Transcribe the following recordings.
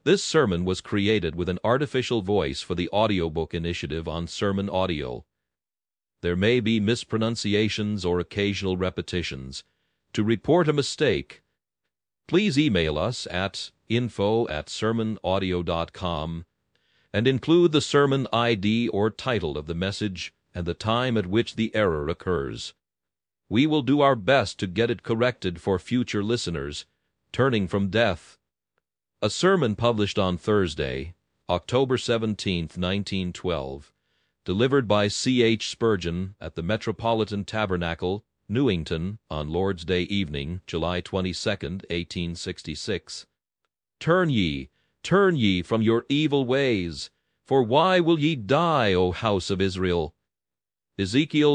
This sermon was created with an artificial voice for the audiobook initiative on Sermon Audio. There may be mispronunciations or occasional repetitions. To report a mistake, please email us at info@sermonaudio.com and include the sermon ID or title of the message and the time at which the error occurs. We will do our best to get it corrected for future listeners, turning from death. A sermon published on Thursday, October 17, 1912, delivered by C.H. Spurgeon at the Metropolitan Tabernacle, Newington, on Lord's Day evening, July 22, 1866. Turn ye from your evil ways, for why will ye die, O house of Israel? Ezekiel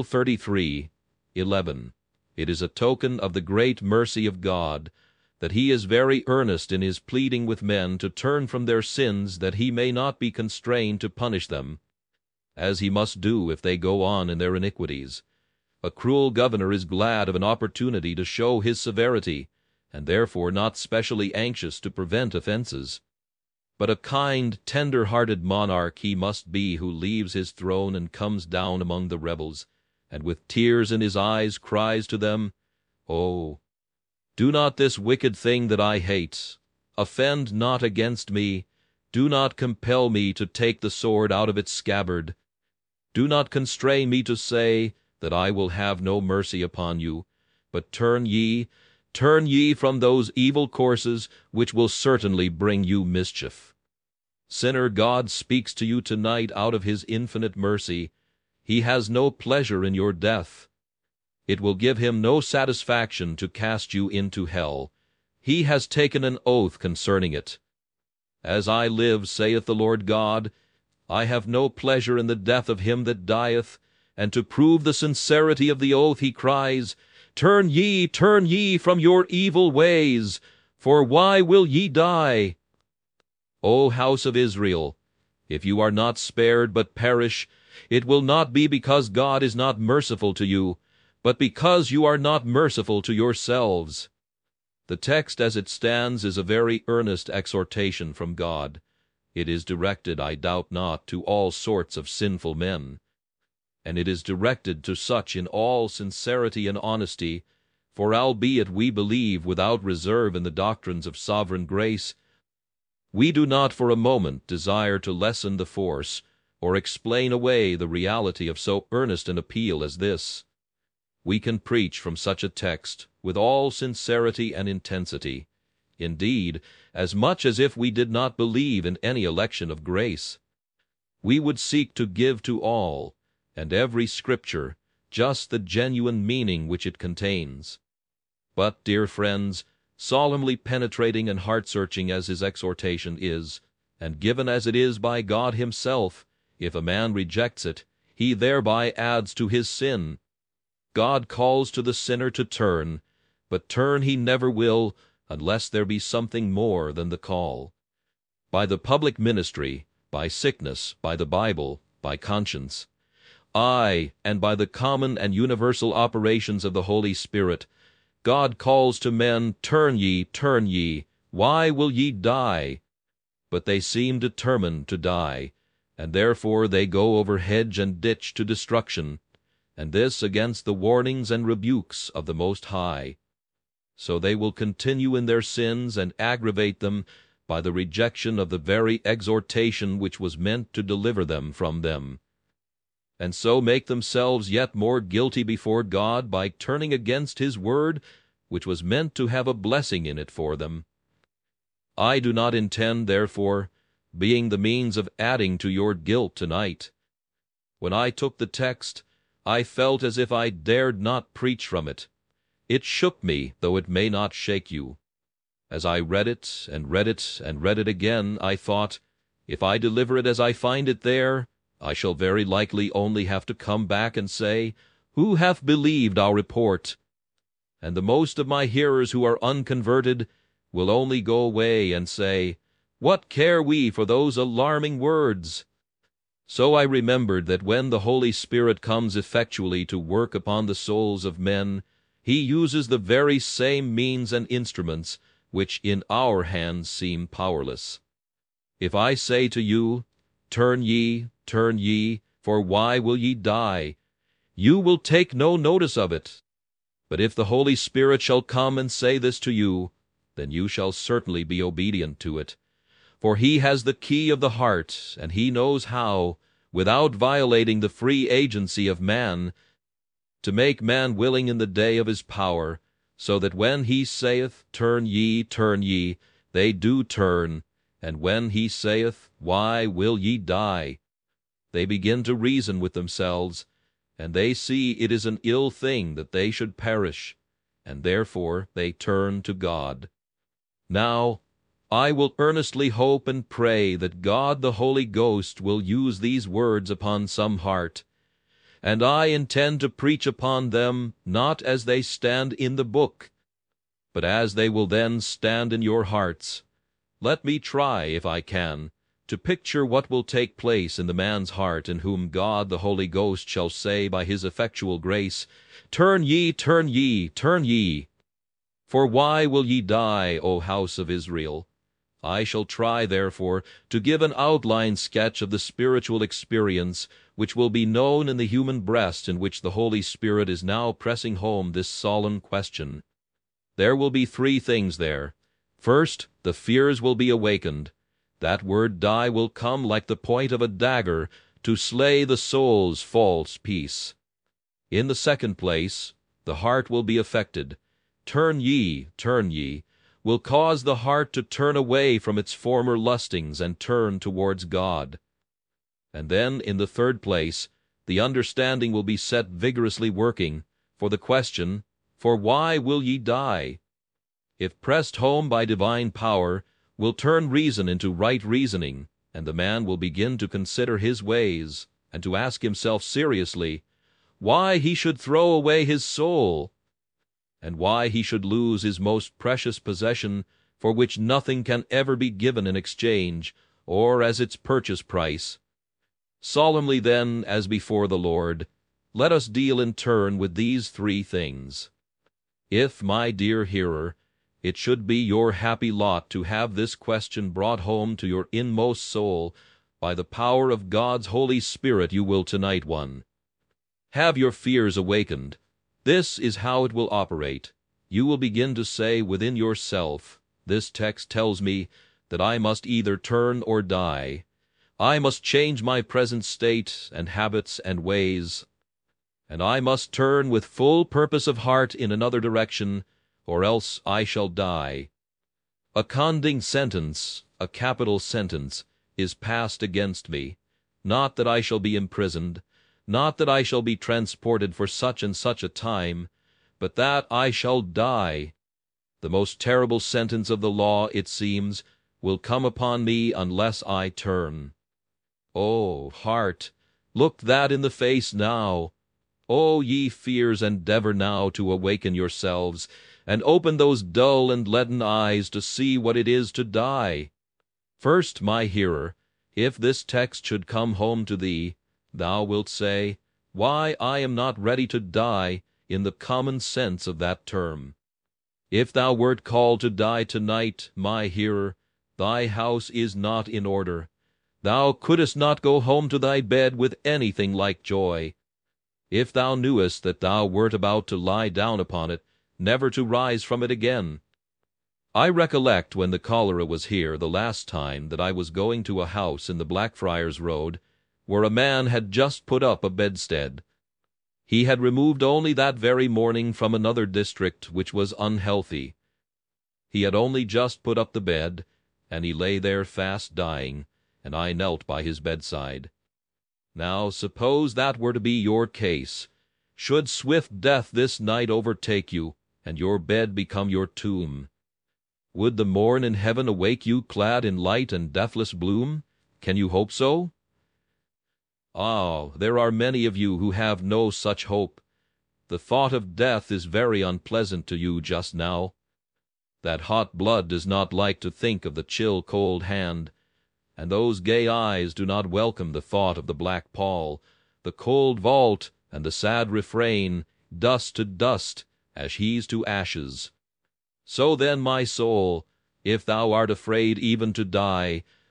33:11. It is a token of the great mercy of God, that he is very earnest in his pleading with men to turn from their sins, that he may not be constrained to punish them, as he must do if they go on in their iniquities. A cruel governor is glad of an opportunity to show his severity, and therefore not specially anxious to prevent offenses. But a kind, tender-hearted monarch he must be who leaves his throne and comes down among the rebels, and with tears in his eyes cries to them, "Oh, do not this wicked thing that I hate. Offend not against me. Do not compel me to take the sword out of its scabbard. Do not constrain me to say that I will have no mercy upon you, but turn ye from those evil courses which will certainly bring you mischief." Sinner, God speaks to you tonight out of his infinite mercy. He has no pleasure in your death. It will give him no satisfaction to cast you into hell. He has taken an oath concerning it. "As I live, saith the Lord God, I have no pleasure in the death of him that dieth," and to prove the sincerity of the oath he cries, turn ye from your evil ways, for why will ye die? O house of Israel, if you are not spared but perish, it will not be because God is not merciful to you, but because you are not merciful to yourselves. The text as it stands is a very earnest exhortation from God. It is directed, I doubt not, to all sorts of sinful men, and it is directed to such in all sincerity and honesty, for albeit we believe without reserve in the doctrines of sovereign grace, we do not for a moment desire to lessen the force or explain away the reality of so earnest an appeal as this. We can preach from such a text with all sincerity and intensity, indeed, as much as if we did not believe in any election of grace. We would seek to give to all and every Scripture just the genuine meaning which it contains. But, dear friends, solemnly penetrating and heart-searching as his exhortation is, and given as it is by God himself, if a man rejects it, he thereby adds to his sin. God calls to the sinner to turn, but turn he never will unless there be something more than the call. By the public ministry, by sickness, by the Bible, by conscience, aye, and by the common and universal operations of the Holy Spirit, God calls to men, turn ye, why will ye die? But they seem determined to die, and therefore they go over hedge and ditch to destruction, and this against the warnings and rebukes of the Most High. So they will continue in their sins and aggravate them by the rejection of the very exhortation which was meant to deliver them from them, and so make themselves yet more guilty before God by turning against his word, which was meant to have a blessing in it for them. I do not intend, therefore, being the means of adding to your guilt tonight. When I took the text, I felt as if I dared not preach from it. It shook me, though it may not shake you. As I read it, and read it, and read it again, I thought, if I deliver it as I find it there, I shall very likely only have to come back and say, "Who hath believed our report?" And the most of my hearers who are unconverted will only go away and say, "What care we for those alarming words?" So I remembered that when the Holy Spirit comes effectually to work upon the souls of men, he uses the very same means and instruments which in our hands seem powerless. If I say to you, turn ye, for why will ye die? You will take no notice of it. But if the Holy Spirit shall come and say this to you, then you shall certainly be obedient to it. For he has the key of the heart, and he knows how, without violating the free agency of man, to make man willing in the day of his power, so that when he saith, turn ye, they do turn, and when he saith, why will ye die? They begin to reason with themselves, and they see it is an ill thing that they should perish, and therefore they turn to God. Now, I will earnestly hope and pray that God the Holy Ghost will use these words upon some heart, and I intend to preach upon them not as they stand in the book, but as they will then stand in your hearts. Let me try, if I can, to picture what will take place in the man's heart in whom God the Holy Ghost shall say by his effectual grace, turn ye, for why will ye die, O house of Israel? I shall try, therefore, to give an outline sketch of the spiritual experience which will be known in the human breast in which the Holy Spirit is now pressing home this solemn question. There will be three things there. First, the fears will be awakened. That word die will come like the point of a dagger to slay the soul's false peace. In the second place, the heart will be affected. Turn ye, will cause the heart to turn away from its former lustings and turn towards God. And then, in the third place, the understanding will be set vigorously working, for the question, for why will ye die? If pressed home by divine power, will turn reason into right reasoning, and the man will begin to consider his ways, and to ask himself seriously, why he should throw away his soul, and why he should lose his most precious possession, for which nothing can ever be given in exchange, or as its purchase price. Solemnly then, as before the Lord, let us deal in turn with these three things. If, my dear hearer, it should be your happy lot to have this question brought home to your inmost soul, by the power of God's Holy Spirit you will tonight one. Have your fears awakened. This is how it will operate. You will begin to say within yourself, this text tells me that I must either turn or die. I must change my present state and habits and ways, and I must turn with full purpose of heart in another direction, or else I shall die. A condemning sentence, a capital sentence, is passed against me, not that I shall be imprisoned, not that I shall be transported for such and such a time, but that I shall die. The most terrible sentence of the law, it seems, will come upon me unless I turn. O heart, look that in the face now. O ye fears, endeavor now to awaken yourselves, and open those dull and leaden eyes to see what it is to die. First, my hearer, if this text should come home to thee, thou wilt say, why, I am not ready to die in the common sense of that term. If thou wert called to die tonight, my hearer, thy house is not in order. Thou couldst not go home to thy bed with anything like joy. If thou knewest that thou wert about to lie down upon it, never to rise from it again. I recollect when the cholera was here the last time that I was going to a house in the Blackfriars Road, where a man had just put up a bedstead. He had removed only that very morning from another district which was unhealthy. He had only just put up the bed, and he lay there fast dying, and I knelt by his bedside. Now suppose that were to be your case. Should swift death this night overtake you, and your bed become your tomb, would the morn in heaven awake you clad in light and deathless bloom? Can you hope so? Ah, there are many of you who have no such hope. The thought of death is very unpleasant to you just now. That hot blood does not like to think of the chill cold hand, and those gay eyes do not welcome the thought of the black pall, the cold vault, and the sad refrain, dust to dust, ashes to ashes. So then, my soul, if thou art afraid even to die,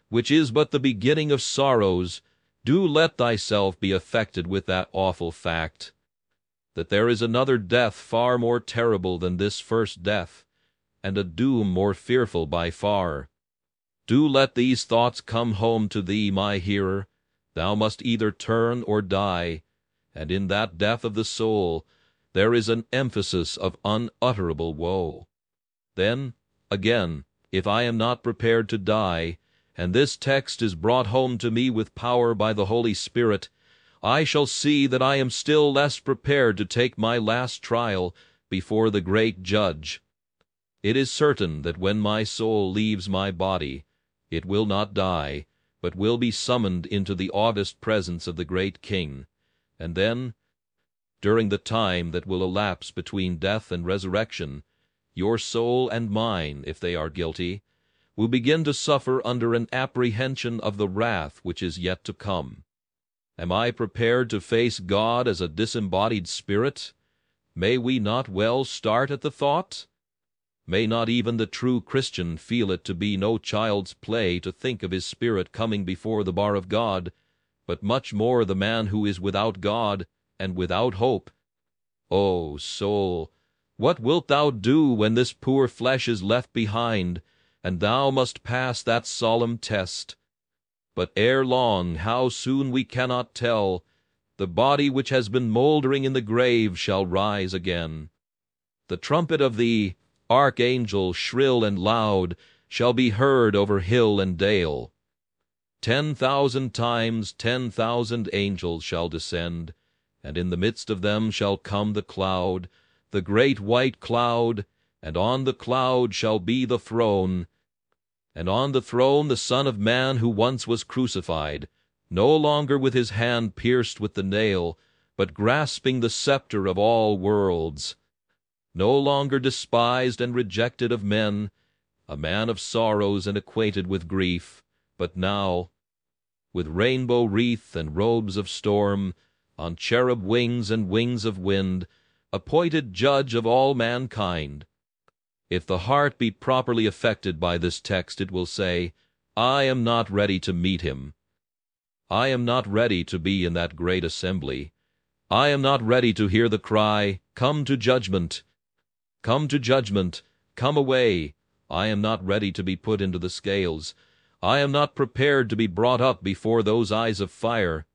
which is but the beginning of sorrows, do let thyself be affected with that awful fact, that there is another death far more terrible than this first death, and a doom more fearful by far. Do let these thoughts come home to thee, my hearer. Thou must either turn or die, and in that death of the soul there is an emphasis of unutterable woe. Then, again, if I am not prepared to die, and this text is brought home to me with power by the Holy Spirit, I shall see that I am still less prepared to take my last trial before the great Judge. It is certain that when my soul leaves my body, it will not die, but will be summoned into the august presence of the great King, and then, during the time that will elapse between death and resurrection, your soul and mine, if they are guilty, will begin to suffer under an apprehension of the wrath which is yet to come. Am I prepared to face God as a disembodied spirit? May we not well start at the thought? May not even the true Christian feel it to be no child's play to think of his spirit coming before the bar of God, but much more the man who is without God and without hope? O soul, what wilt thou do when this poor flesh is left behind, and thou must pass that solemn test? But ere long, how soon we cannot tell, the body which has been mouldering in the grave shall rise again. The trumpet of the archangel, shrill and loud, shall be heard over hill and dale. 10,000 times 10,000 angels shall descend, and in the midst of them shall come the cloud, the great white cloud, and on the cloud shall be the throne, and on the throne the Son of Man who once was crucified, no longer with his hand pierced with the nail, but grasping the scepter of all worlds. No longer despised and rejected of men, a man of sorrows and acquainted with grief, but now, with rainbow wreath and robes of storm, on cherub wings and wings of wind, appointed judge of all mankind. If the heart be properly affected by this text, it will say, I am not ready to meet him. I am not ready to be in that great assembly. I am not ready to hear the cry, Come to judgment! Come to judgment! Come away! I am not ready to be put into the scales. I am not prepared to be brought up before those eyes of fire.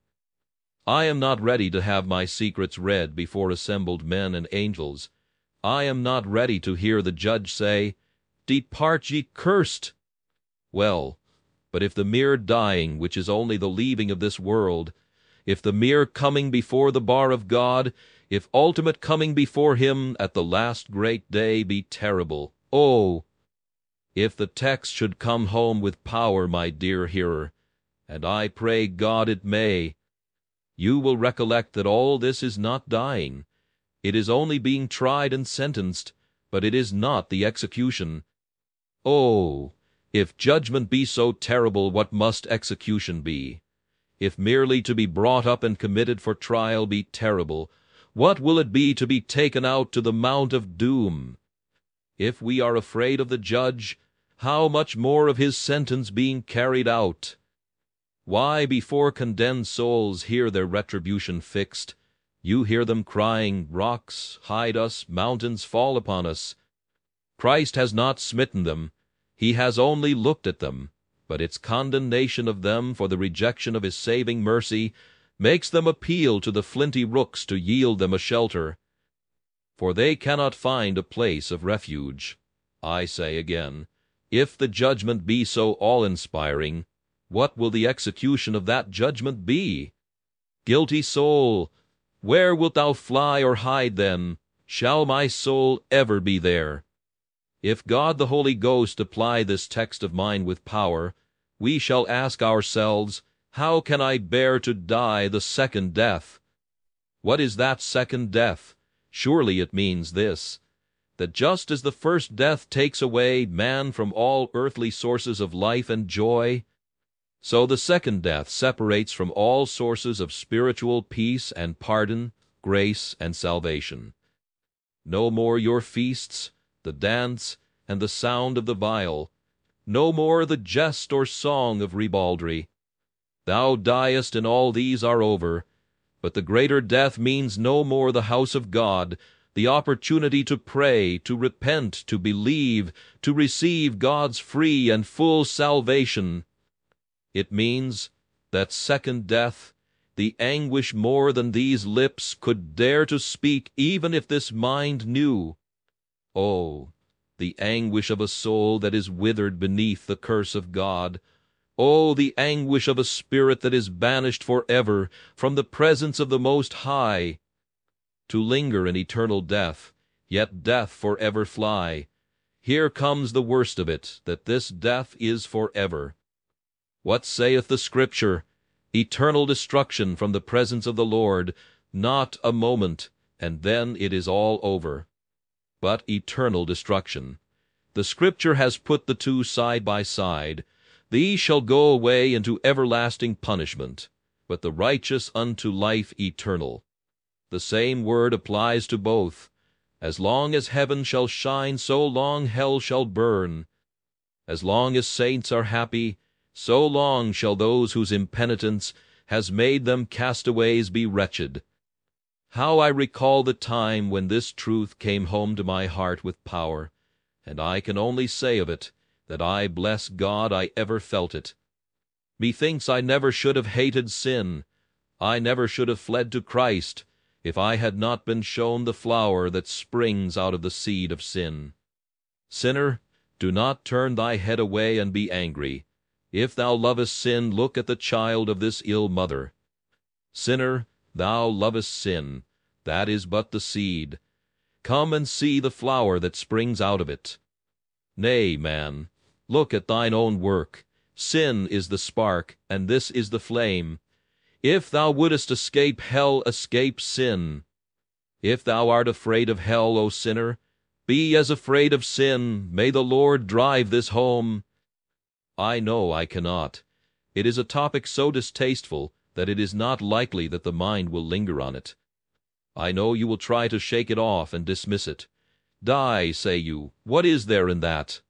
I am not ready to have my secrets read before assembled men and angels. I am not ready to hear the Judge say, Depart ye cursed! Well, but if the mere dying, which is only the leaving of this world, if the mere coming before the bar of God, if ultimate coming before Him at the last great day be terrible, oh, if the text should come home with power, my dear hearer, and I pray God it may, you will recollect that all this is not dying. It is only being tried and sentenced, but it is not the execution. Oh, if judgment be so terrible, what must execution be? If merely to be brought up and committed for trial be terrible, what will it be to be taken out to the mount of doom? If we are afraid of the Judge, how much more of his sentence being carried out? Why, before condemned souls hear their retribution fixed, you hear them crying, Rocks, hide us, mountains, fall upon us. Christ has not smitten them, he has only looked at them, but its condemnation of them for the rejection of his saving mercy makes them appeal to the flinty rooks to yield them a shelter. For they cannot find a place of refuge. I say again, if the judgment be so awe-inspiring, what will the execution of that judgment be? Guilty soul, where wilt thou fly or hide then? Shall my soul ever be there? If God the Holy Ghost apply this text of mine with power, we shall ask ourselves, how can I bear to die the second death? What is that second death? Surely it means this, that just as the first death takes away man from all earthly sources of life and joy, so the second death separates from all sources of spiritual peace and pardon, grace and salvation. No more your feasts, the dance, and the sound of the viol. no more the jest or song of ribaldry. Thou diest, and all these are over. But the greater death means no more the house of God, the opportunity to pray, to repent, to believe, to receive God's free and full salvation. It means that second death, the anguish more than these lips could dare to speak, even if this mind knew. Oh, the anguish of a soul that is withered beneath the curse of God! Oh, the anguish of a spirit that is banished forever from the presence of the Most High! To linger in eternal death, yet death forever fly. Here comes the worst of it, that this death is forever. What saith the Scripture? Eternal destruction from the presence of the Lord, not a moment, and then it is all over. But eternal destruction. The Scripture has put the two side by side. These shall go away into everlasting punishment, but the righteous unto life eternal. The same word applies to both. As long as heaven shall shine, so long hell shall burn. As long as saints are happy, so long shall those whose impenitence has made them castaways be wretched. How I recall the time when this truth came home to my heart with power, and I can only say of it that I bless God I ever felt it. Methinks I never should have hated sin. I never should have fled to Christ, if I had not been shown the flower that springs out of the seed of sin. Sinner, do not turn thy head away and be angry. If thou lovest sin, look at the child of this ill mother. Sinner, thou lovest sin. That is but the seed. Come and see the flower that springs out of it. Nay, man, look at thine own work. Sin is the spark, and this is the flame. If thou wouldest escape hell, escape sin. If thou art afraid of hell, O sinner, be as afraid of sin. May the Lord drive this home. I know I cannot. It is a topic so distasteful that it is not likely that the mind will linger on it. I know you will try to shake it off and dismiss it. Die, say you, what is there in that?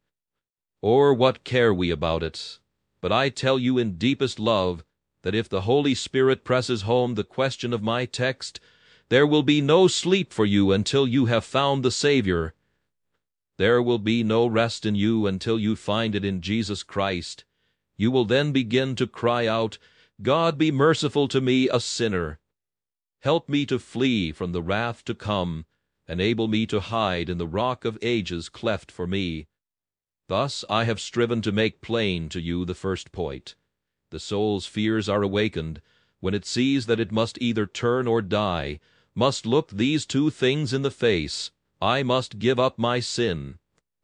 Or what care we about it? But I tell you in deepest love that if the Holy Spirit presses home the question of my text, there will be no sleep for you until you have found the Savior. There will be no rest in you until you find it in Jesus Christ. You will then begin to cry out, God be merciful to me, a sinner. Help me to flee from the wrath to come. Enable me to hide in the rock of ages cleft for me. Thus I have striven to make plain to you the first point. The soul's fears are awakened when it sees that it must either turn or die, must look these two things in the face. I must give up my sin,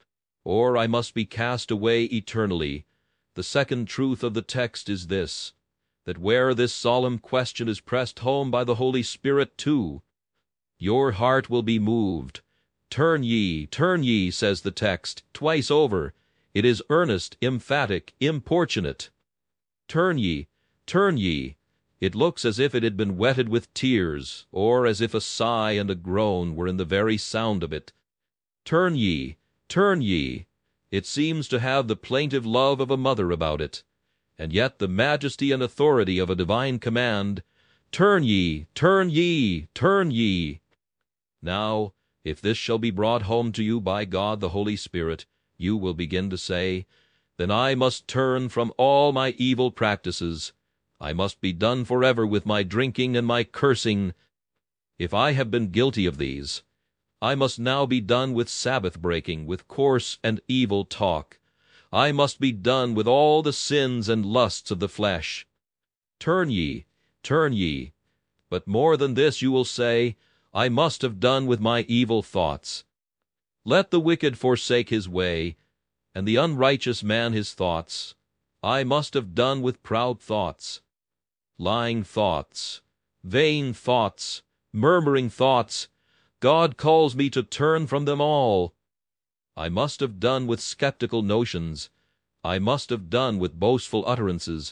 or I must be cast away eternally. The second truth of the text is this, that where this solemn question is pressed home by the Holy Spirit too, your heart will be moved. Turn ye, says the text, twice over. It is earnest, emphatic, importunate. Turn ye, turn ye. It looks as if it had been wetted with tears, or as if a sigh and a groan were in the very sound of it. Turn ye, turn ye. It seems to have the plaintive love of a mother about it, and yet the majesty and authority of a divine command. Turn ye, turn ye, turn ye. Now, if this shall be brought home to you by God the Holy Spirit, you will begin to say, then I must turn from all my evil practices. I must be done forever with my drinking and my cursing. If I have been guilty of these, I must now be done with Sabbath-breaking, with coarse and evil talk. I must be done with all the sins and lusts of the flesh. Turn ye, turn ye. But more than this you will say, I must have done with my evil thoughts. Let the wicked forsake his way, and the unrighteous man his thoughts. I must have done with proud thoughts, lying thoughts, vain thoughts, murmuring thoughts. God calls me to turn from them all. I must have done with skeptical notions. I must have done with boastful utterances.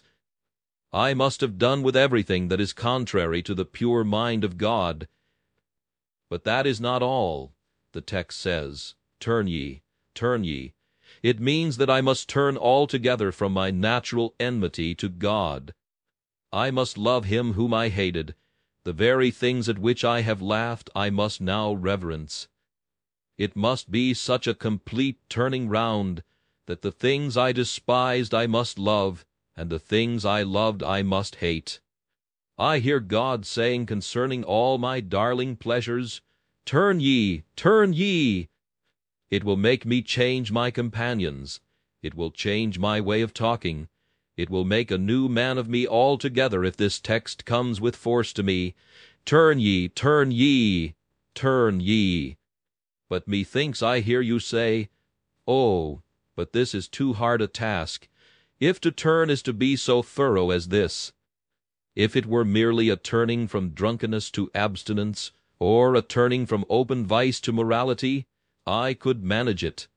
I must have done with everything that is contrary to the pure mind of God. But that is not all. The text says, turn ye, turn ye. It means that I must turn altogether from my natural enmity to God. I must love him whom I hated. The very things at which I have laughed I must now reverence. It must be such a complete turning round that the things I despised I must love, and the things I loved I must hate. I hear God saying concerning all my darling pleasures, "Turn ye, turn ye!" It will make me change my companions. It will change my way of talking. It will make a new man of me altogether if this text comes with force to me. Turn ye, turn ye, turn ye. But methinks I hear you say, "Oh, but this is too hard a task, if to turn is to be so thorough as this. If it were merely a turning from drunkenness to abstinence, or a turning from open vice to morality, I could manage it."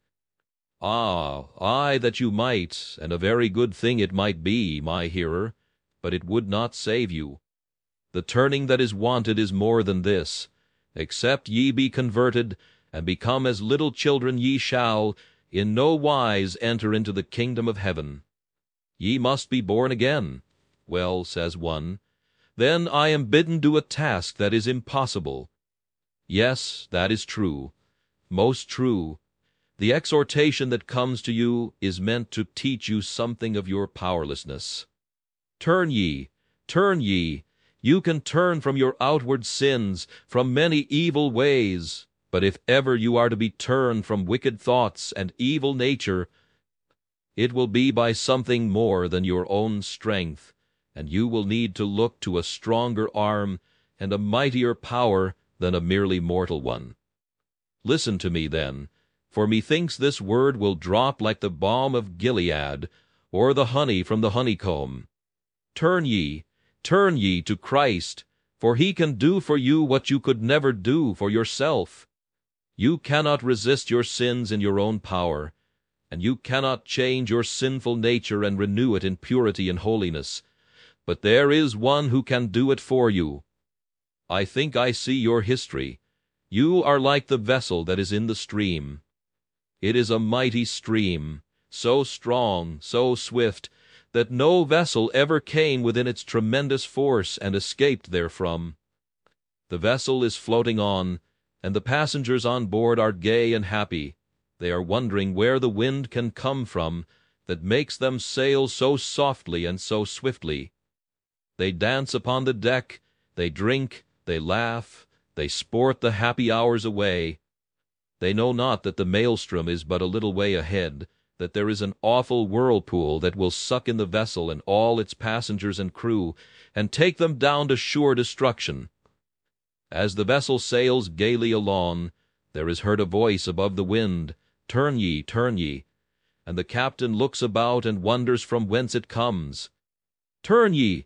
Aye, that you might, and a very good thing it might be, my hearer, but it would not save you. The turning that is wanted is more than this. Except ye be converted, and become as little children, ye shall in no wise enter into the kingdom of heaven. Ye must be born again. Well, says one, then I am bidden do a task that is impossible. Yes, that is true, most true. The exhortation that comes to you is meant to teach you something of your powerlessness. Turn ye, turn ye. You can turn from your outward sins, from many evil ways, but if ever you are to be turned from wicked thoughts and evil nature, it will be by something more than your own strength, and you will need to look to a stronger arm and a mightier power than a merely mortal one. Listen to me, then, for methinks this word will drop like the balm of Gilead, or the honey from the honeycomb. Turn ye to Christ, for he can do for you what you could never do for yourself. You cannot resist your sins in your own power, and you cannot change your sinful nature and renew it in purity and holiness. But there is one who can do it for you. I think I see your history. You are like the vessel that is in the stream. It is a mighty stream, so strong, so swift, that no vessel ever came within its tremendous force and escaped therefrom. The vessel is floating on, and the passengers on board are gay and happy. They are wondering where the wind can come from that makes them sail so softly and so swiftly. They dance upon the deck, they drink, they laugh, they sport the happy hours away. They know not that the maelstrom is but a little way ahead, that there is an awful whirlpool that will suck in the vessel and all its passengers and crew, and take them down to sure destruction. As the vessel sails gaily along, there is heard a voice above the wind, "Turn ye, and the captain looks about and wonders from whence it comes. Turn ye,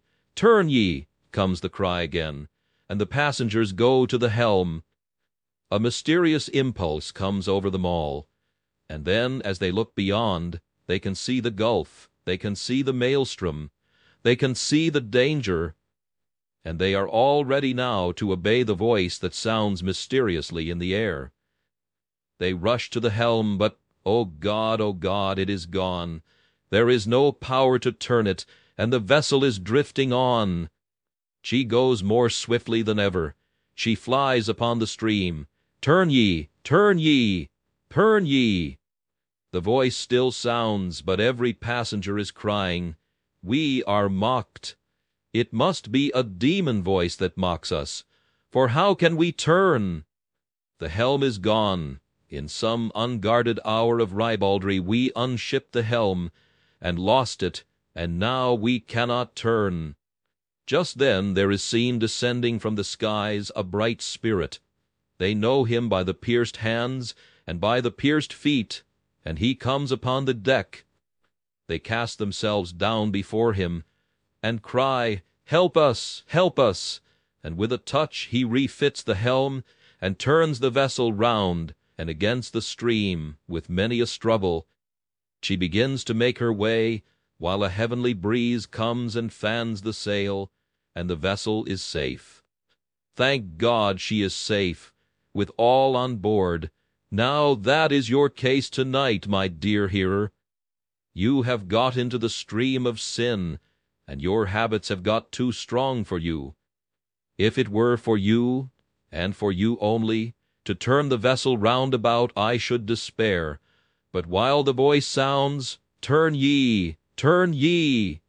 comes the cry again, and the passengers go to the helm. A mysterious impulse comes over them all, and then, as they look beyond, they can see the gulf, they can see the maelstrom, they can see the danger, and they are all ready now to obey the voice that sounds mysteriously in the air. They rush to the helm, but, O God, it is gone. There is no power to turn it, and the vessel is drifting on. She goes more swiftly than ever. She flies upon the stream. Turn ye, turn ye, turn ye. The voice still sounds, but every passenger is crying, "We are mocked." It must be a demon voice that mocks us, for how can we turn? The helm is gone. In some unguarded hour of ribaldry we unshipped the helm, and lost it, and now we cannot turn. Just then there is seen descending from the skies a bright spirit. They know him by the pierced hands and by the pierced feet, and he comes upon the deck. They cast themselves down before him, and cry, "Help us, help us!" And with a touch he refits the helm, and turns the vessel round, and against the stream, with many a struggle, she begins to make her way, while a heavenly breeze comes and fans the sail, and the vessel is safe. Thank God she is safe, with all on board. Now that is your case tonight, my dear hearer. You have got into the stream of sin, and your habits have got too strong for you. If it were for you, and for you only, to turn the vessel round about, I should despair. But while the voice sounds, turn ye, turn ye.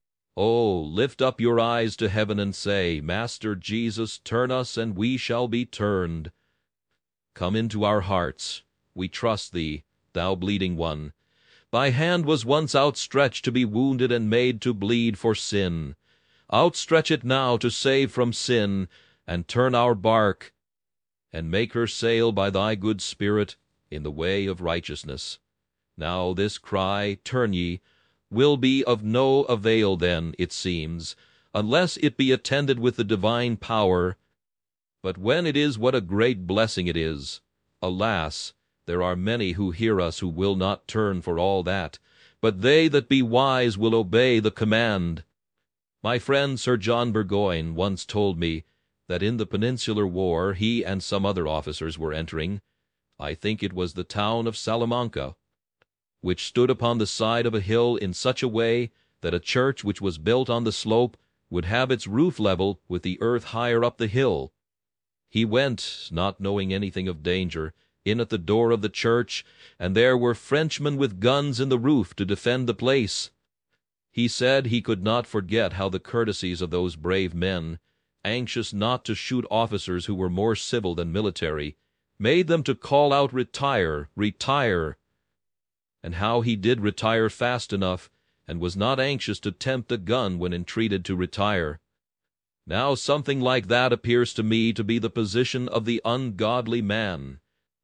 Oh, lift up your eyes to heaven and say, Master Jesus, turn us, and we shall be turned. Come into our hearts. We trust thee, thou bleeding one. Thy hand was once outstretched to be wounded and made to bleed for sin. Outstretch it now to save from sin, and turn our bark, and make her sail by thy good Spirit in the way of righteousness. Now this cry, turn ye, will be of no avail then, it seems, unless it be attended with the divine power. But when it is, what a great blessing it is! Alas, there are many who hear us who will not turn for all that, but they that be wise will obey the command. My friend Sir John Burgoyne once told me that in the Peninsular War he and some other officers were entering, I think it was the town of Salamanca, which stood upon the side of a hill in such a way that a church which was built on the slope would have its roof level with the earth higher up the hill. He went, not knowing anything of danger, in at the door of the church, and there were Frenchmen with guns in the roof to defend the place. He said he could not forget how the courtesies of those brave men, anxious not to shoot officers who were more civil than military, made them to call out, retire, retire, and how he did retire fast enough, and was not anxious to tempt a gun when entreated to retire. Now something like that appears to me to be the position of the ungodly man.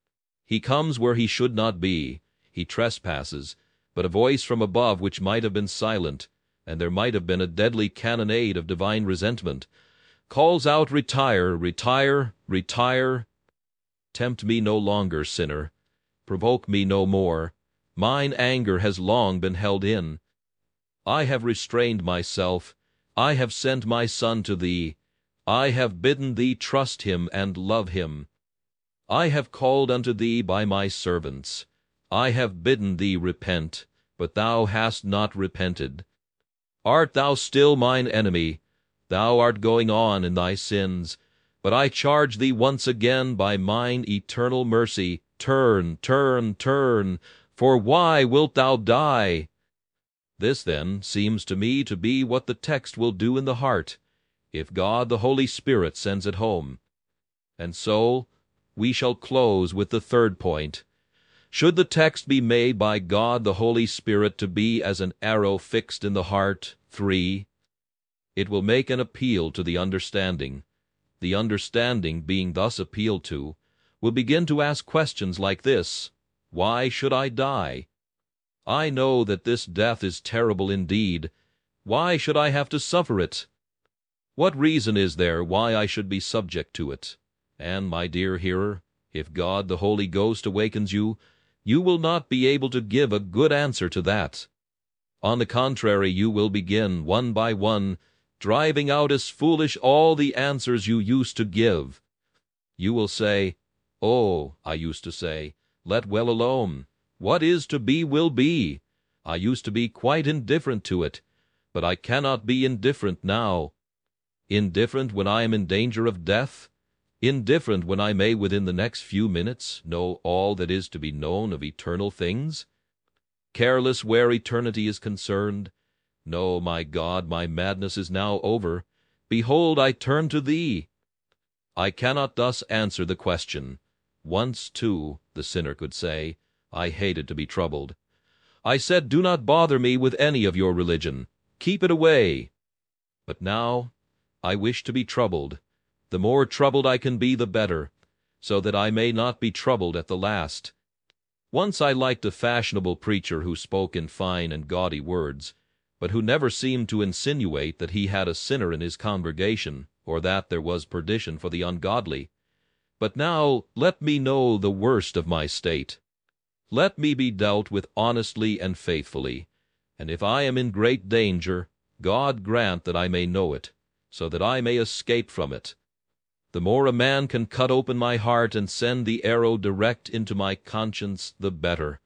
He comes where he should not be, he trespasses, but a voice from above which might have been silent, and there might have been a deadly cannonade of divine resentment, calls out, retire, retire, retire. Tempt me no longer, sinner. Provoke me no more. Mine anger has long been held in. I have restrained myself. I have sent my Son to thee. I have bidden thee trust him and love him. I have called unto thee by my servants. I have bidden thee repent, but thou hast not repented. Art thou still mine enemy? Thou art going on in thy sins. But I charge thee once again by mine eternal mercy, turn, turn, turn, for why wilt thou die? This, then, seems to me to be what the text will do in the heart, if God the Holy Spirit sends it home. And so we shall close with the third point. Should the text be made by God the Holy Spirit to be as an arrow fixed in the heart, 3, it will make an appeal to the understanding. The understanding, being thus appealed to, will begin to ask questions like this: why should I die? I know that this death is terrible indeed. Why should I have to suffer it? What reason is there why I should be subject to it? And, my dear hearer, if God the Holy Ghost awakens you, you will not be able to give a good answer to that. On the contrary, you will begin, one by one, driving out as foolish all the answers you used to give. You will say, "Oh," I used to say, "let well alone. What is to be will be. I used to be quite indifferent to it, but I cannot be indifferent now." Indifferent when I am in danger of death? Indifferent when I may within the next few minutes know all that is to be known of eternal things? Careless where eternity is concerned? No, my God, my madness is now over. Behold, I turn to Thee. I cannot thus answer the question. Once, too, the sinner could say, I hated to be troubled. I said, do not bother me with any of your religion. Keep it away. But now I wish to be troubled. The more troubled I can be, the better, so that I may not be troubled at the last. Once I liked a fashionable preacher who spoke in fine and gaudy words, but who never seemed to insinuate that he had a sinner in his congregation, or that there was perdition for the ungodly. But now let me know the worst of my state. Let me be dealt with honestly and faithfully, and if I am in great danger, God grant that I may know it, so that I may escape from it. The more a man can cut open my heart and send the arrow direct into my conscience, the better.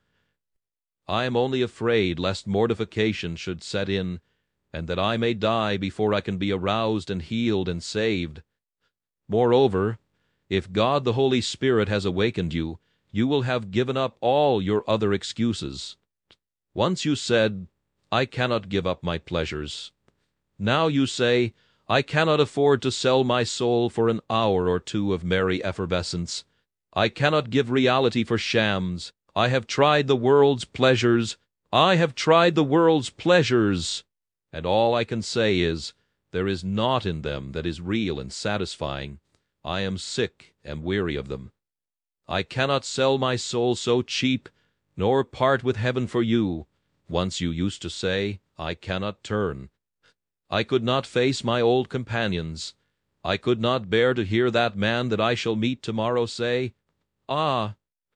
I am only afraid lest mortification should set in, and that I may die before I can be aroused and healed and saved. Moreover, if God the Holy Spirit has awakened you, you will have given up all your other excuses. Once you said, I cannot give up my pleasures. Now you say, I cannot afford to sell my soul for an hour or two of merry effervescence. I cannot give reality for shams. I have tried the world's pleasures. I have tried the world's pleasures. And all I can say is, there is naught in them that is real and satisfying. I am sick and weary of them. I cannot sell my soul so cheap, nor part with heaven for you. Once you used to say, I cannot turn. I could not face my old companions. I could not bear to hear that man that I shall meet tomorrow say, Ah,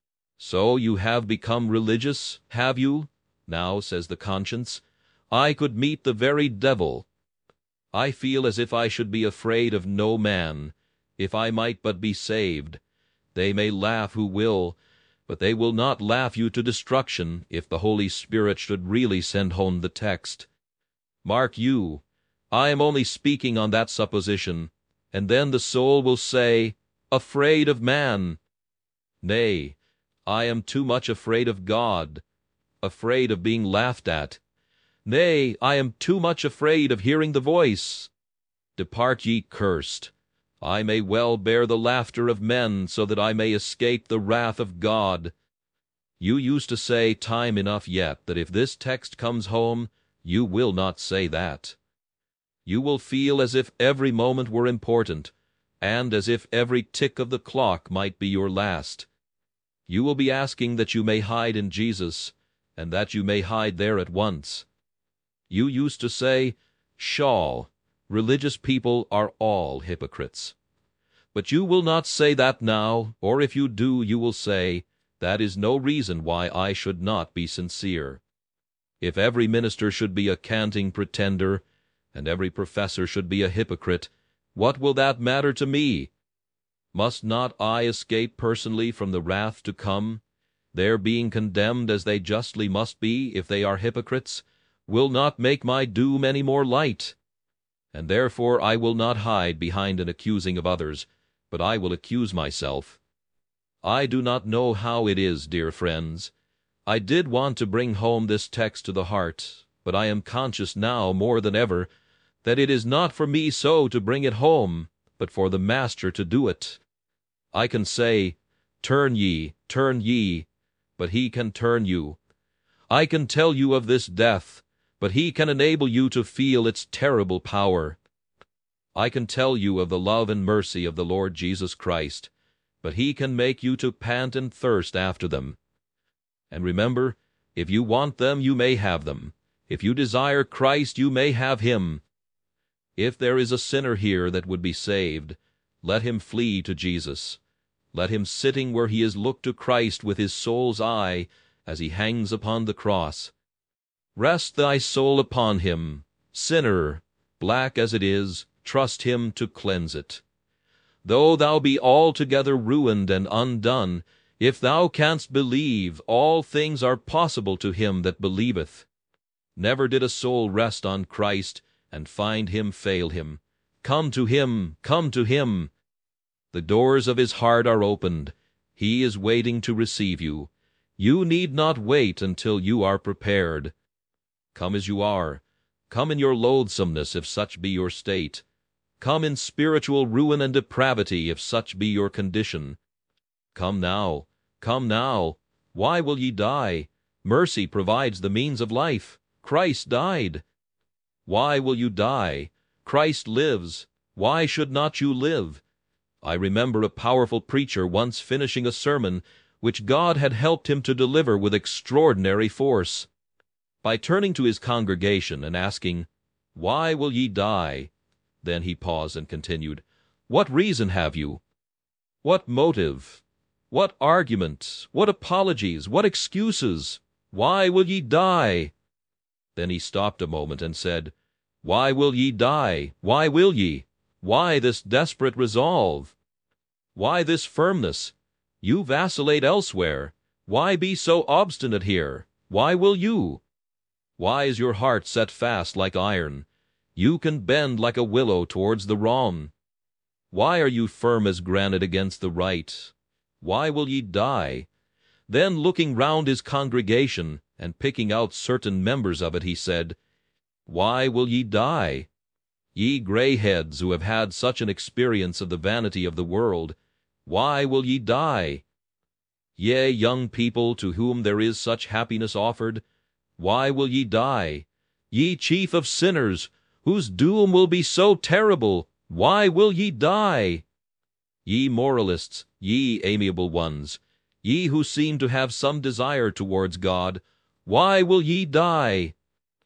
so you have become religious, have you? Now, says the conscience, I could meet the very devil. I feel as if I should be afraid of no man, if I might but be saved. They may laugh who will, but they will not laugh you to destruction if the Holy Spirit should really send home the text. Mark you, I am only speaking on that supposition, and then the soul will say, afraid of man. Nay, I am too much afraid of God, afraid of being laughed at. Nay, I am too much afraid of hearing the voice. Depart ye cursed. I may well bear the laughter of men, so that I may escape the wrath of God. You used to say time enough yet that if this text comes home, you will not say that. You will feel as if every moment were important, and as if every tick of the clock might be your last. You will be asking that you may hide in Jesus, and that you may hide there at once. You used to say, Pshaw, religious people are all hypocrites. But you will not say that now, or if you do, you will say, that is no reason why I should not be sincere. If every minister should be a canting pretender, and every professor should be a hypocrite, what will that matter to me? Must not I escape personally from the wrath to come? Their being condemned as they justly must be, if they are hypocrites, will not make my doom any more light. And therefore I will not hide behind an accusing of others, but I will accuse myself. I do not know how it is, dear friends. I did want to bring home this text to the heart, but I am conscious now more than ever that it is not for me so to bring it home, but for the Master to do it. I can say, turn ye, but he can turn you. I can tell you of this death, but he can enable you to feel its terrible power. I can tell you of the love and mercy of the Lord Jesus Christ, but he can make you to pant and thirst after them. And remember, if you want them, you may have them. If you desire Christ, you may have him. If there is a sinner here that would be saved, let him flee to Jesus. Let him sitting where he is look to Christ with his soul's eye as he hangs upon the cross. Rest thy soul upon him. Sinner, black as it is, trust him to cleanse it. Though thou be altogether ruined and undone, if thou canst believe, all things are possible to him that believeth. Never did a soul rest on Christ and find him fail him. Come to him, come to him. The doors of his heart are opened. He is waiting to receive you. You need not wait until you are prepared. Come as you are. Come in your loathsomeness, if such be your state. Come in spiritual ruin and depravity, if such be your condition. Come now, come now. Why will ye die? Mercy provides the means of life. Christ died. Why will you die? Christ lives. Why should not you live? I remember a powerful preacher once finishing a sermon which God had helped him to deliver with extraordinary force. By turning to his congregation and asking, Why will ye die? Then he paused and continued, What reason have you? What motive? What argument? What apologies? What excuses? Why will ye die? Then he stopped a moment and said, Why will ye die? Why will ye? Why this desperate resolve? Why this firmness? You vacillate elsewhere. Why be so obstinate here? Why will you? Why is your heart set fast like iron? You can bend like a willow towards the wrong. Why are you firm as granite against the right? Why will ye die? Then looking round his congregation, and picking out certain members of it, he said, Why will ye die? Ye grey heads who have had such an experience of the vanity of the world, why will ye die? Yea, young people to whom there is such happiness offered, why will ye die? Ye chief of sinners, whose doom will be so terrible, why will ye die? Ye moralists, ye amiable ones, ye who seem to have some desire towards God, why will ye die?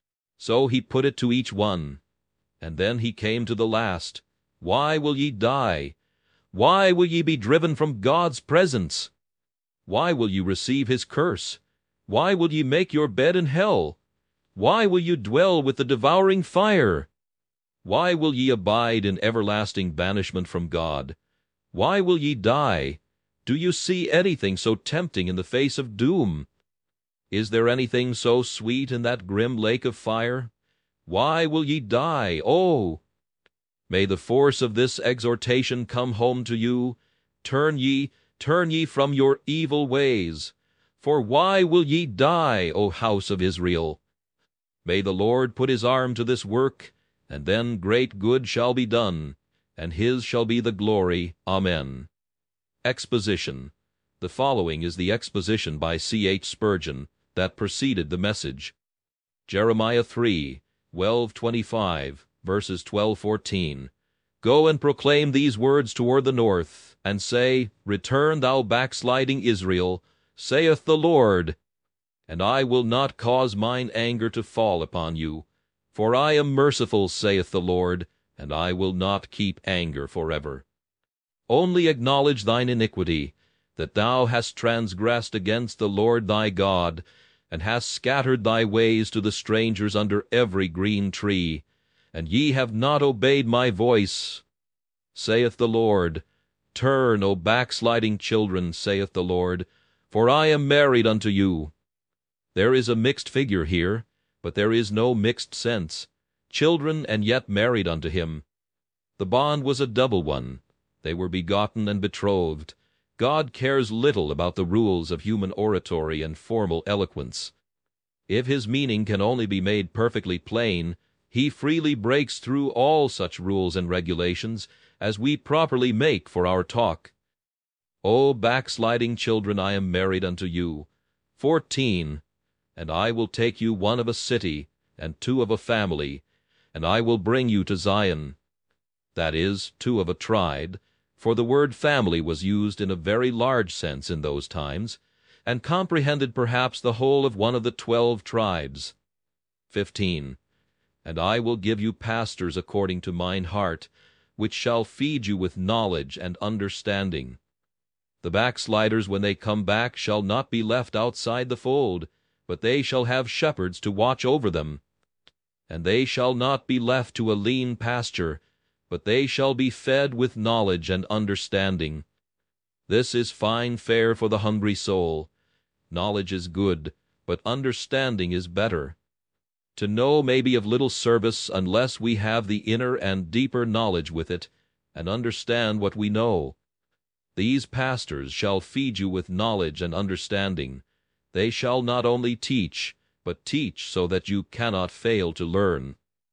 So he put it to each one. And then he came to the last. Why will ye die? Why will ye be driven from God's presence? Why will ye receive his curse? Why will ye make your bed in hell? Why will you dwell with the devouring fire? Why will ye abide in everlasting banishment from God? Why will ye die? Do you see anything so tempting in the face of doom? Is there anything so sweet in that grim lake of fire? Why will ye die? Oh! May the force of this exhortation come home to you. Turn ye from your evil ways. For why will ye die, O house of Israel? May the Lord put his arm to this work, and then great good shall be done, and his shall be the glory. Amen. Exposition. The following is the exposition by C.H. Spurgeon that preceded the message. Jeremiah 3, 12:25, verses 12:14. Go and proclaim these words toward the north, and say, Return, thou backsliding Israel, saith the Lord. And I will not cause mine anger to fall upon you. For I am merciful, saith the Lord, and I will not keep anger forever. Only acknowledge thine iniquity, that thou hast transgressed against the Lord thy God, and hast scattered thy ways to the strangers under every green tree, and ye have not obeyed my voice, saith the Lord. Turn, O backsliding children, saith the Lord, for I am married unto you. There is a mixed figure here, but there is no mixed sense. Children and yet married unto him. The bond was a double one. They were begotten and betrothed. God cares little about the rules of human oratory and formal eloquence. If his meaning can only be made perfectly plain, he freely breaks through all such rules and regulations as we properly make for our talk. O backsliding children, I am married unto you. 14. And I will take you one of a city, and two of a family, and I will bring you to Zion. That is, two of a tribe, for the word family was used in a very large sense in those times, and comprehended perhaps the whole of one of the 12 tribes. 15. And I will give you pastors according to mine heart, which shall feed you with knowledge and understanding. The backsliders, when they come back, shall not be left outside the fold, but they shall have shepherds to watch over them. And they shall not be left to a lean pasture, but they shall be fed with knowledge and understanding. This is fine fare for the hungry soul. Knowledge is good, but understanding is better. To know may be of little service unless we have the inner and deeper knowledge with it, and understand what we know. These pastors shall feed you with knowledge and understanding. They shall not only teach, but teach so that you cannot fail to learn.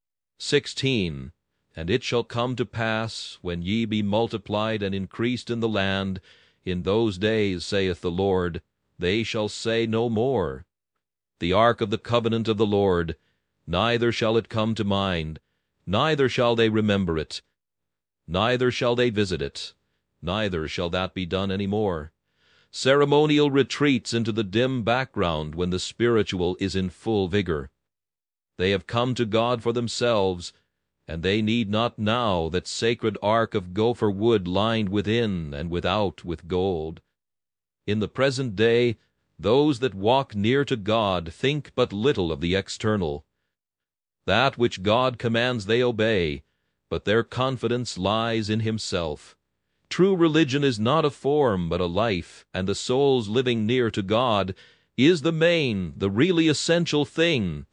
16. And it shall come to pass, when ye be multiplied and increased in the land, in those days, saith the Lord, they shall say no more, The ark of the covenant of the Lord, neither shall it come to mind, neither shall they remember it, neither shall they visit it, neither shall that be done any more. Ceremonial retreats into the dim background when the spiritual is in full vigor. They have come to God for themselves, and they need not now that sacred ark of gopher wood lined within and without with gold. In the present day, those that walk near to God think but little of the external. That which God commands they obey, but their confidence lies in himself. True religion is not a form, but a life, and the soul's living near to God is the main, the really essential thing.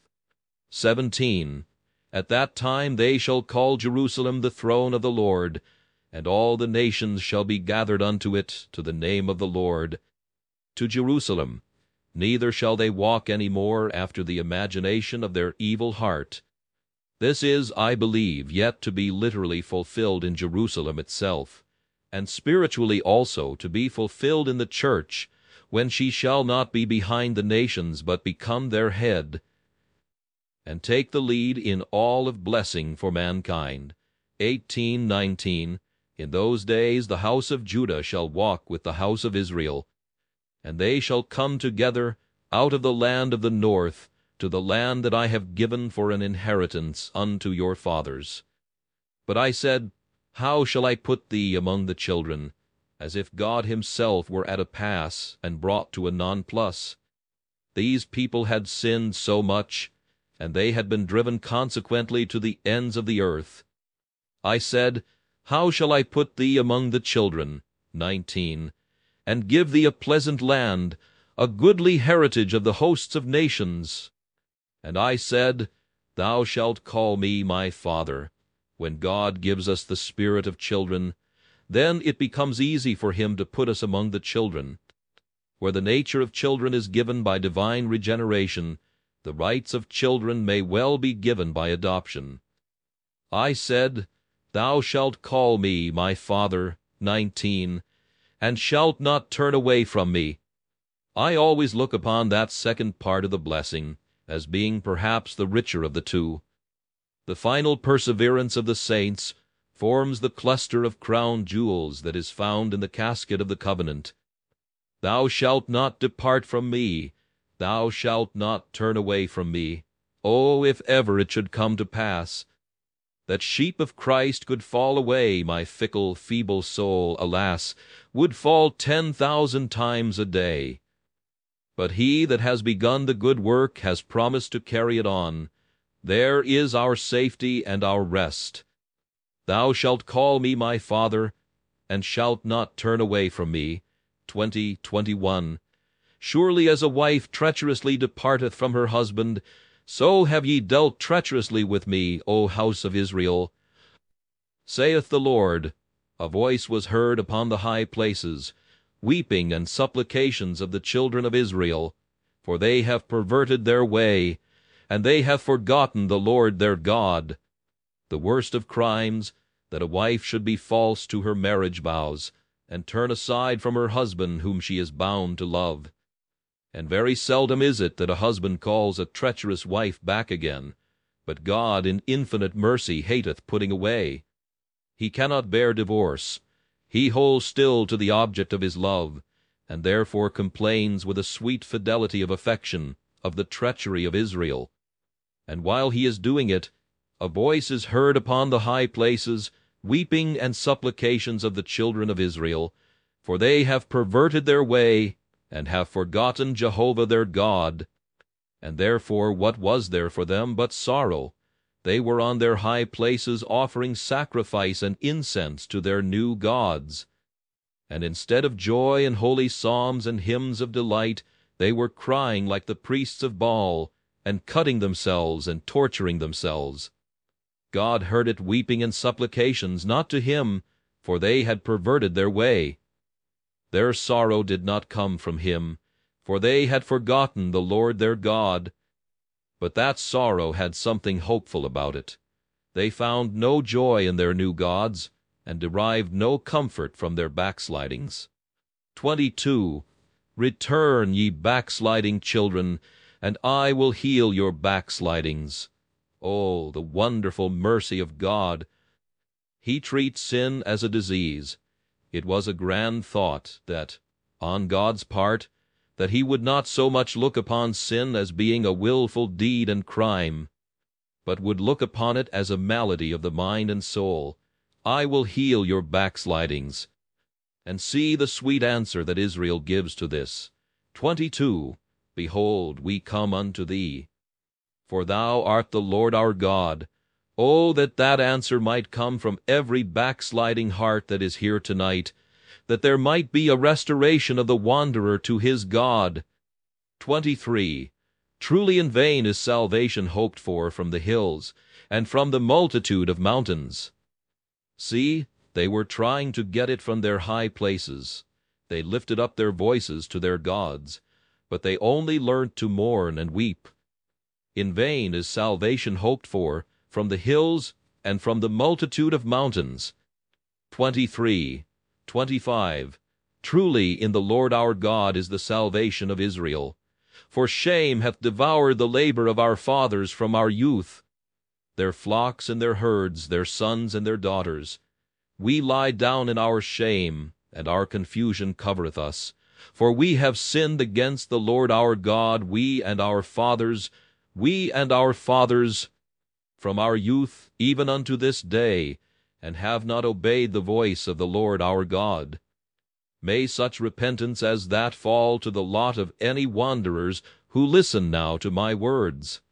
17. At that time they shall call Jerusalem the throne of the Lord, and all the nations shall be gathered unto it, to the name of the Lord, to Jerusalem. Neither shall they walk any more after the imagination of their evil heart. This is, I believe, yet to be literally fulfilled in Jerusalem itself, and spiritually also to be fulfilled in the church, when she shall not be behind the nations, but become their head, and take the lead in all of blessing for mankind. 18:19. In those days the house of Judah shall walk with the house of Israel, and they shall come together out of the land of the north, to the land that I have given for an inheritance unto your fathers. But I said, How shall I put thee among the children? As if God himself were at a pass, and brought to a nonplus. These people had sinned so much, and they had been driven consequently to the ends of the earth. I said, How shall I put thee among the children? 19. And give thee a pleasant land, a goodly heritage of the hosts of nations. And I said, Thou shalt call me my Father. When God gives us the spirit of children, then it becomes easy for him to put us among the children. Where the nature of children is given by divine regeneration, the rights of children may well be given by adoption. I said, Thou shalt call me my Father. 19. And shalt not turn away from me. I always look upon that second part of the blessing as being perhaps the richer of the two. The final perseverance of the saints forms the cluster of crown jewels that is found in the casket of the covenant. Thou shalt not depart from me, thou shalt not turn away from me. Oh, if ever it should come to pass that sheep of Christ could fall away, my fickle, feeble soul, alas, would fall 10,000 times a day. But he that has begun the good work has promised to carry it on. There is our safety and our rest. Thou shalt call me my Father, and shalt not turn away from me. 20:21. Surely as a wife treacherously departeth from her husband, so have ye dealt treacherously with me, O house of Israel. Saith the Lord, A voice was heard upon the high places, weeping and supplications of the children of Israel, for they have perverted their way, and they have forgotten the Lord their God. The worst of crimes, that a wife should be false to her marriage vows, and turn aside from her husband whom she is bound to love. And very seldom is it that a husband calls a treacherous wife back again, but God in infinite mercy hateth putting away. He cannot bear divorce. He holds still to the object of his love, and therefore complains with a sweet fidelity of affection of the treachery of Israel. And while he is doing it, a voice is heard upon the high places, weeping and supplications of the children of Israel, for they have perverted their way, and have forgotten Jehovah their God. And therefore what was there for them but sorrow? They were on their high places offering sacrifice and incense to their new gods. And instead of joy and holy psalms and hymns of delight, they were crying like the priests of Baal, and cutting themselves and torturing themselves. God heard it weeping and supplications, not to him, for they had perverted their way. Their sorrow did not come from him, for they had forgotten the Lord their God. But that sorrow had something hopeful about it. They found no joy in their new gods, and derived no comfort from their backslidings. 22. Return, ye backsliding children, and I will heal your backslidings. Oh, the wonderful mercy of God! He treats sin as a disease. It was a grand thought that, on God's part, that he would not so much look upon sin as being a willful deed and crime, but would look upon it as a malady of the mind and soul. I will heal your backslidings. And see the sweet answer that Israel gives to this. 22. Behold, we come unto thee. For thou art the Lord our God. Oh, that that answer might come from every backsliding heart that is here tonight, that there might be a restoration of the wanderer to his God. 23. Truly in vain is salvation hoped for from the hills, and from the multitude of mountains. See, they were trying to get it from their high places. They lifted up their voices to their gods, but they only learnt to mourn and weep. In vain is salvation hoped for from the hills and from the multitude of mountains. 23. 25. Truly in the Lord our God is the salvation of Israel. For shame hath devoured the labor of our fathers from our youth, their flocks and their herds, their sons and their daughters. We lie down in our shame, and our confusion covereth us. For we have sinned against the Lord our God, we and our fathers, from our youth even unto this day, and have not obeyed the voice of the Lord our God. May such repentance as that fall to the lot of any wanderers who listen now to my words.